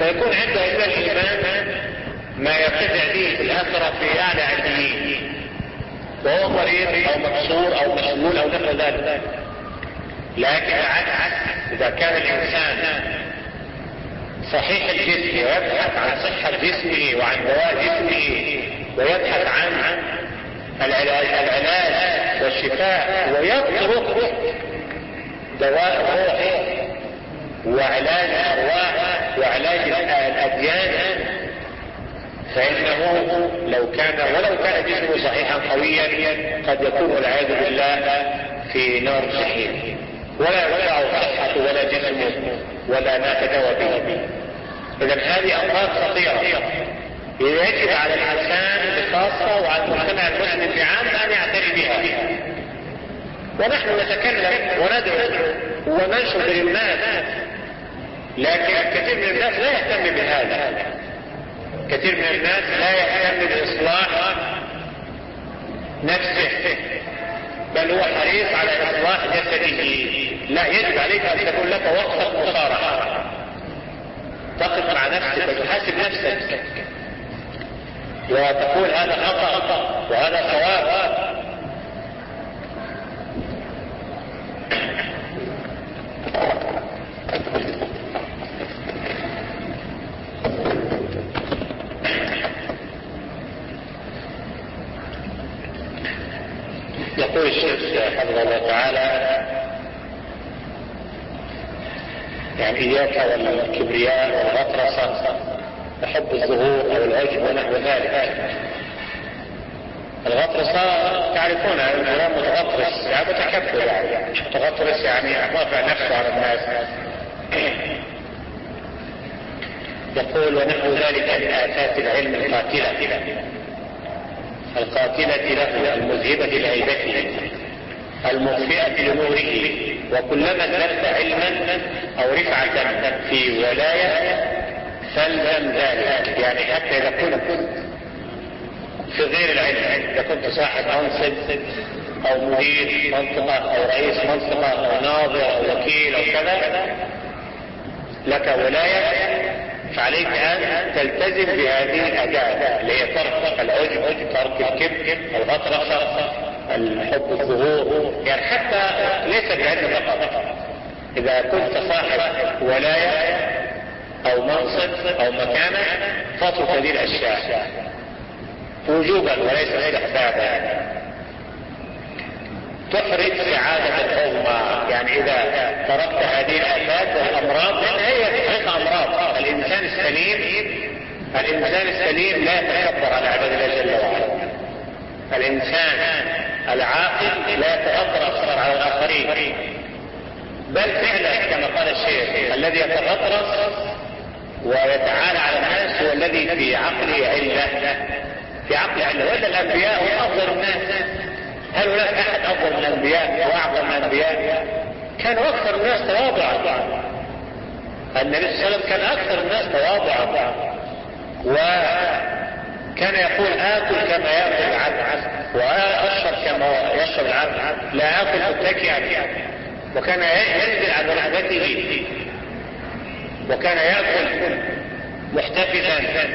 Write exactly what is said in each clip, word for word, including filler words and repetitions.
فيكون عنده من الإيمان ما يرتفع به في الآخرة في أعلى عليين، وهو مريض أو مكسور أو مشلول أو نحو ذلك. لكن العكس، إذا كان الإنسان صحيح الجسم ويبحث عن صحة جسمه وعن دواء جسمه ويبحث عن العلاج, العلاج والشفاء ويترك دواء الروح وعلاج الأرواح وعلاج الأديان، فإنه لو كان ولو كان جسمه صحيحا قويا قد يكون والعياذ بالله في نار جحيم، ولا ينفعه صحته ولا جسمه ولا ما تداوى به. إذن هذه أمراض خطيرة يجب على الإنسان بخاصة وعلى المجتمع المسلم بعامة أن يعتني بها. ونحن نتكلم وندعو وننشر للناس، لكن كثير من الناس لا يهتم بهذا. كثير من الناس لا يهتم بإصلاح نفسه، بل هو حريص على إصلاح جسده. لا، يجب عليك أن تكون لك وقفة مصارحة، تقف مع نفسك وتحاسب نفسك وتقول هذا خطأ وهذا صواب. يقول الشيخ حفظه الله تعالى: يعني إياك والكبرياء والغطرسة وحب الظهور أو العجب ونحو ذلك. الغطرسة تعرفون الإنسان متغطرس، يعني متكبر، يعني متغطرس يعني رافع نفسه على الناس. يقول: ونحو ذلك من آفات العلم القاتلة القاتلة له المذهبة لهيبته المطفئة لنوره، وكلما ازددت علما أو رفعة في ولاية فالزم ذلك. يعني حتى إذا كنت في غير العلم، إذا كنت صاحب منصب أو مدير منطقة أو رئيس منطقة أو ناظر أو وكيل أو كذا، لك ولاية، فعليك أن تلتزم بهذه الأداة اللي هي ترك العجب، ترك الكبر، الغطرسة، الحب الظهور. يعني حتى ليس بعلم فقط، إذا كنت صاحب ولاية أو منصب أو مكانة فاترك هذه الأشياء وجوبا وليس استحبابا. تحرج سعادة الأمة. يعني إذا تركت هذه الآفات والأمراض، لأن هي حقيقة أمراض. الإنسان السليم الإنسان السليم لا يتكبر على عباد الله جل وعلا. الإنسان العاقل لا يتغطرس على الآخرين، بل فعلا كما قال الشيخ: الذي يتغطرس ويتعالى على الناس هو الذي في عقله علة، في عقله علة. وإلا الأنبياء هم أفضل الناس. هل هناك أحد أفضل من الأنبياء وأعظم من الأنبياء؟ كانوا أكثر الناس تواضعا. النبي صلى الله عليه وسلم كان أكثر الناس تواضعا، وكان يقول: آكل كما يأكل العبد وأشرب كما يشرب العبد، لا آكل متكئا. وكان ينزل عن ركبته، وكان يأكل محتفظا،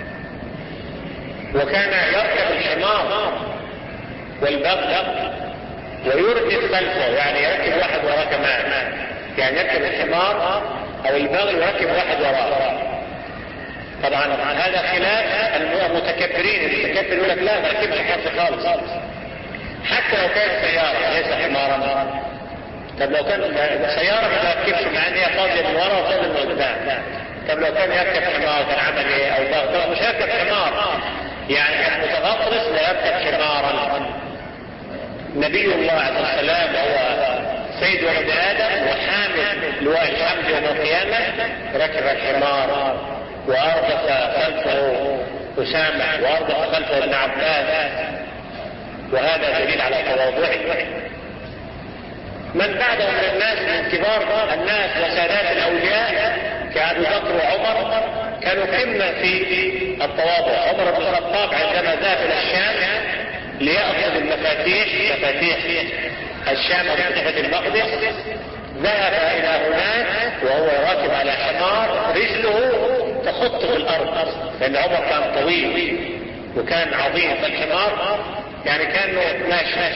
وكان يركب الحمار والبغل ويردف خلفه، يعني يركب واحد وراء كمان، يعني يركب الحمار او البغل ويركب واحد وراء. طبعا هذا خلاف المتكبرين. المتكبر يقول لك: لا، ما ركبش حمار خالص، حتى لو كانت سيارة ليس حمارا. طب لو كان سيارة ما ركبش، مع ان هي فاضية من وراء وفاضية من قدام. طب لو كان يركب حمار كان عمل ايه؟ او بغل؟ مش يركب حمار. يعني المتغطرس لا يركب حمارا. نبي الله عليه السلام هو سيد ولد آدم وحامل لواء الحمد يوم القيامة، ركب الحمار وأردف خلفه أسامة وأردف خلفه ابن عباس، وهذا دليل على تواضعه. من بعدهم من الناس من كبار الناس وسادات الأولياء كأبي بكر وعمر كانوا قمة في التواضع. عمر بن الخطاب عندما ذهب إلى الشام ليأخذ المفاتيح، مفاتيح الشام وفتحة المقدس، ذهب إلى هناك وهو راكب على حمار رجله تخط في الارض، لان عمر كان طويل وكان عظيم، فالحمار يعني كانه ماشي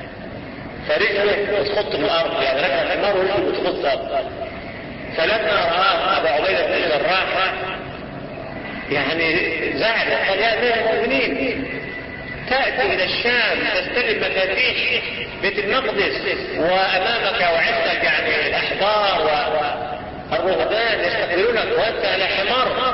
فرجله بتخط في الارض، يعني ركب الحمار ورجله بتخط في الارض. فلما رآه ابو عبيدة بن الجراح يعني زعل، قال يا امير المؤمنين تأتي الى الشام تستلم مفاتيح بيت المقدس وامامك وعندك يعني الاحبار والرهبان يستقبلونك وانت على حمار،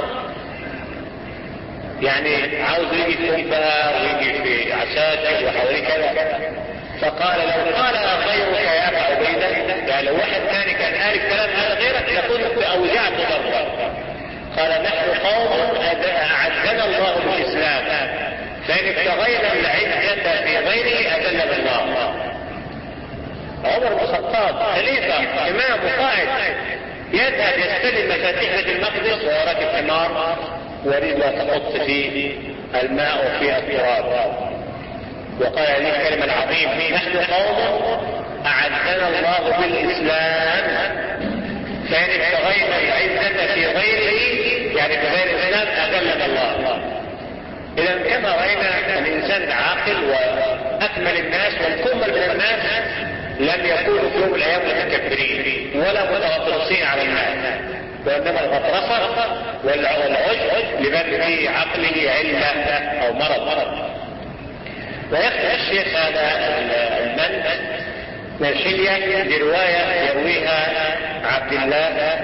يعني عاوز يجي في قبة ويجي في عساكر وحوالي كذا. فقال لو قال غيرك يا ابا عبيدة، يعني لو واحد ثاني كان عارف كلام هذا غيرك لكنت اوجعت ضربا. قال نحن قوم اعزنا الله بالاسلام، فان ابتغينا العزة في غيره اذلنا الله. عمر بن الخطاب خليفة امام وقائد يذهب يستلم مفاتيح بيت المقدس وهو راكب حمار ورجله تخط في الماء وفيها التراب. وقال هذه الكلمة العظيمة نحن قوم أعزنا الله بالإسلام، فإن ابتغينا العزة في غيره يعني في غير الإسلام أذلنا الله. إذا كما رأينا الإنسان العاقل وأكمل الناس والكمل من الناس لم يكونوا في يوم الأيام متكبرين ولا متغطرسين على الناس، وإنما الغطرسة والعجب لمن في عقله علة أو مرض. ويختم الشيخ هذا المن مرشية برواية يرويها عبد الله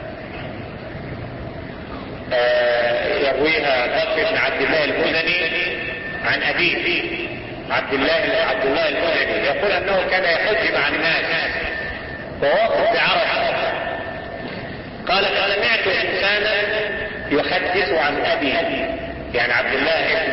يرويها بكر بن عبد الله المزني عن أبيه عبد الله عبد الله المزني، يقول أنه كان يحج مع الناس ووقف بعرفة. قال فسمعت إنسانا يحدث عن أبيه، يعني عبد الله بن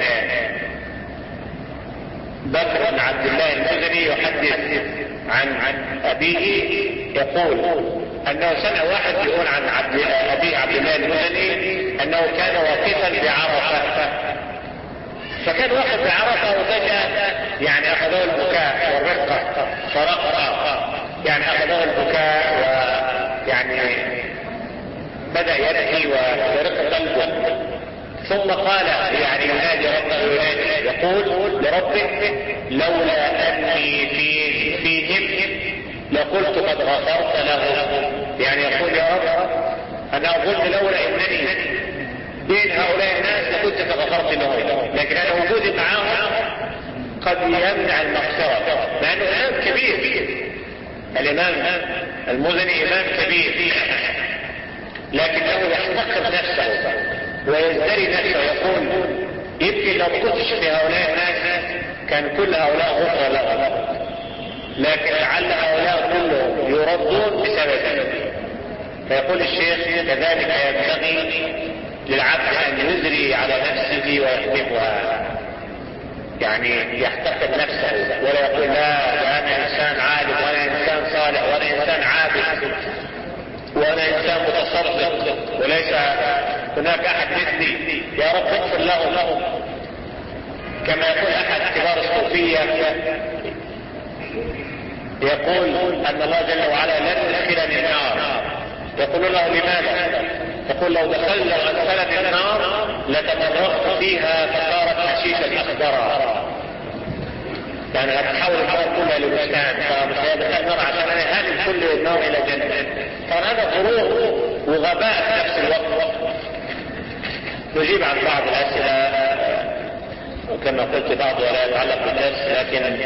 بكر بن عبد الله المزني يحدث عن عن أبيه، يقول أنه سمع واحد يقول عن عبد أبي عبد الله المزني أنه كان واقفا بعرفة، فكان واقف بعرفة وفجأة يعني أخذه البكاء والرقة فرقة، يعني أخذه البكاء ويعني بدأ يبكي ويرق قلبه، ثم قال يعني ينادي ربه ينادي يقول لربه لولا أني في فيهم لقلت قد غفرت له، يعني يقول يا رب أنا أظن لولا أنني بين هؤلاء الناس لكنت قد غفرت له، لكن أنا وجودي معهم قد يمنع المغفرة، لأنه إمام كبير. الإمام المزني إمام كبير لكنه يحتقر نفسه ويزدري نفسه، يقول يمكن لو كنتش في هؤلاء الناس كان كل هؤلاء غفر لهم، لكن لعل هؤلاء كلهم يردون بسببه. فيقول الشيخ كذلك ينبغي للعبد أن يزري على نفسه ويحبها، يعني يحتقر نفسه ولا يقول لا أنا إنسان عالم وأنا إنسان صالح وأنا إنسان عابد وأنا إنسان متصرف وليس هناك أحد مثلي، يا رب اغفر له. كما يقول أحد كبار الصوفية يقول أن الله جل وعلا لن يدخلني النار، يقول له لماذا؟ يقول لو دخل لو أدخلني النار لتمرقت فيها فصارت حشيشا أخضرا، يعني هتحول النار كلها لبستان، فمش هيدخل النار عشان أنا هادم كل النار إلى جنة. طبعا هذا غرور وغباء في نفس الوقت. نجيب عن بعض الأسئلة وكما قلت بعض ولا يتعلق بالدرس، لكن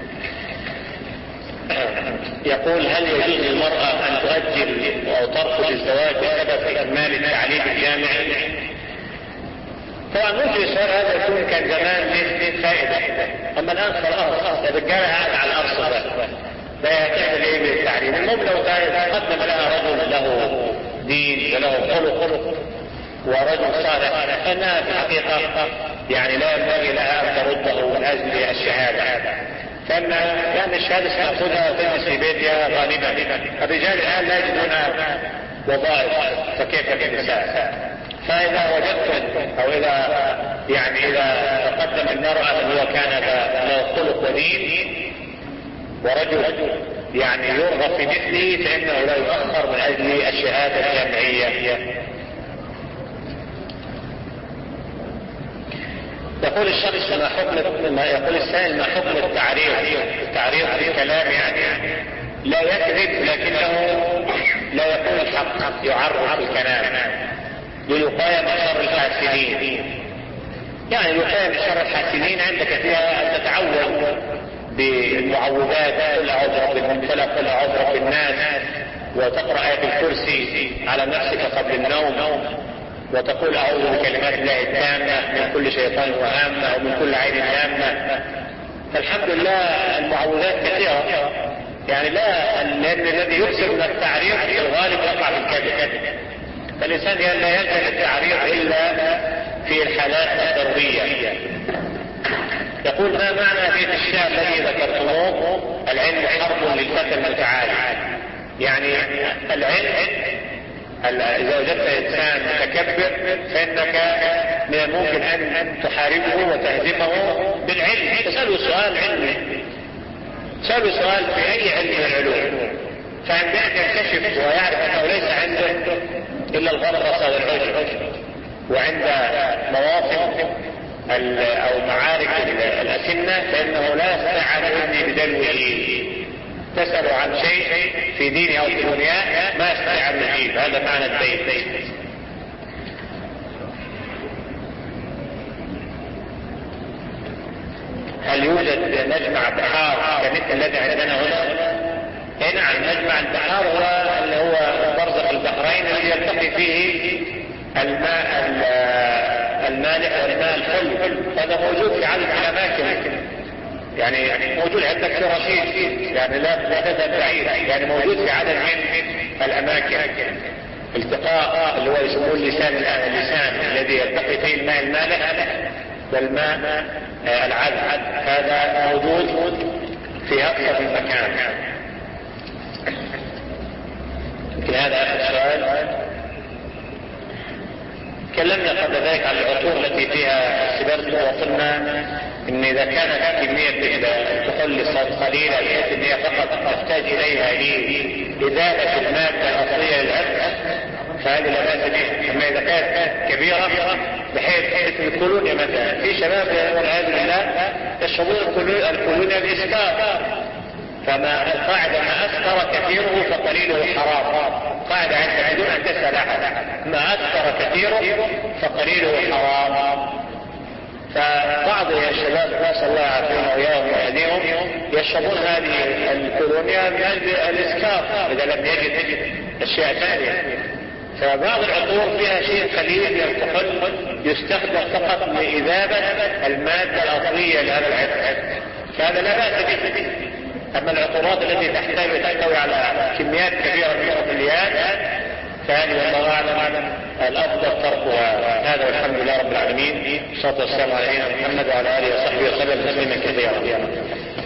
يقول هل يجوز للمرأة أن تؤجل أو ترفض الزواج بسبب إكمال التعليم الجامعي؟ طبعا ممكن السؤال هذا يكون كان زمان له فائدة، أما الآن خلاص الرجالة قاعدة على الأرصفة لا يهتم لإيه بالتعليم. المهم لو تقدم لها رجل له دين وله خلق ورجل صالح فإنها في الحقيقة يعني لا ينبغي لها أن ترده من أجل الشهادة، لأن لأن الشهادة ستأخذها وتجلس في بيتها غالبا. الرجال الآن لا يجدون وظائف فكيف بالنساء؟ فإذا وجدتم أو إذا يعني إذا تقدم المرأة من هو كان له خلق ودين ورجل يعني يرغب في مثله فإنه لا يؤخر من أجل الشهادة الجامعية. يقول الشخص ما حكم ما يقول السائل ما حكم التعريض التعريض في الكلام يعني لا يكذب لكنه لا يقول الحق يعرض الكلام للوقاية من شر الحاسدين. يعني الوقاية من شر الحاسدين عندك فيها أن تتعوذ بالمعوذات قل أعوذ برب الفلق قل أعوذ برب الناس وتقرأ آية الكرسي على نفسك قبل النوم وتقول أعوذ بكلمات الله التامة من كل شيطان وهامة ومن كل عين لامة. فالحمد لله المعوذات كثيرة يعني لا لأن الذي يكثر من التعريض في الغالب يقع في الكذب. فالإنسان لا يلزم التعريض إلا في الحالات الضرورية. يقول ما معنى بيت الشعر الذي ذكرتموه العلم حرب للفتى المتعالي؟ يعني العلم إذا وجدت إنسان متكبر فإنك من الممكن أن تحاربه وتهزمه بالعلم. تسأله سؤال علمي، تسأله سؤال في أي علم من العلوم، فعندما يكتشف ويعرف أنه ليس عنده إلا الغطرسة والعجب، وعند مواقف أو معارك الأسنة فإنه لا يستطيع أن يبني بدلوه. تسأل عن شيء في دينه أو في دنياه ما يستطيع أن يجيب. هذا معنى البيت. هل يوجد مجمع بحار كمثل الذي عندنا هنا؟ اي نعم، مجمع البحار هو اللي هو برزخ البحرين الذي يلتقي فيه الماء المالح والماء الحلو. هذا موجود في عدد من الأماكن، يعني موجود عندك في رشيد، يعني لا تذهب بعيد، يعني موجود في عدد من الأماكن. التقاء اللي هو يسموه اللسان اللسان الذي يلتقي فيه الماء المالح والماء العذب، هذا موجود في أكثر من مكان. في هذا آخر سؤال. تكلمنا قبل ذلك عن العطور التي فيها السبرت وقلنا ان اذا كانت كمية الكحول قليلة بحيث ان هي فقط تحتاج اليها لإزالة المادة الأصلية للأكل فهذه لا بأس بها. اما اذا كانت كبيرة بحيث مثل الكولونيا مثلا، في شباب والعياذ بالله يشربون الكولونيا بإسكار، فما القاعدة ما أسكر كثيره فقليله حرام. قاعدة عندنا بدون أن تسأل أحد، ما أسكر كثيره فقليله حرام. فبعض الشباب نسأل الله يعافيهم وإياهم ويهديهم يشربون هذه الكولونيا من أجل الإسكار إذا لم يجد أشياء ثانية. فبعض العطور فيها شيء قليل من الكحول يستخدم فقط لإذابة المادة الأصلية لهذا العطر، فهذا لا بأس به. أما العطورات التي تحتوي تحتوي على كميات كبيرة من الكحوليات فهذه والله أعلم الأفضل تركها. هذا والحمد لله رب العالمين، والصلاة والسلام على نبينا محمد وعلى آله وصحبه وسلم تسليما كثيرا.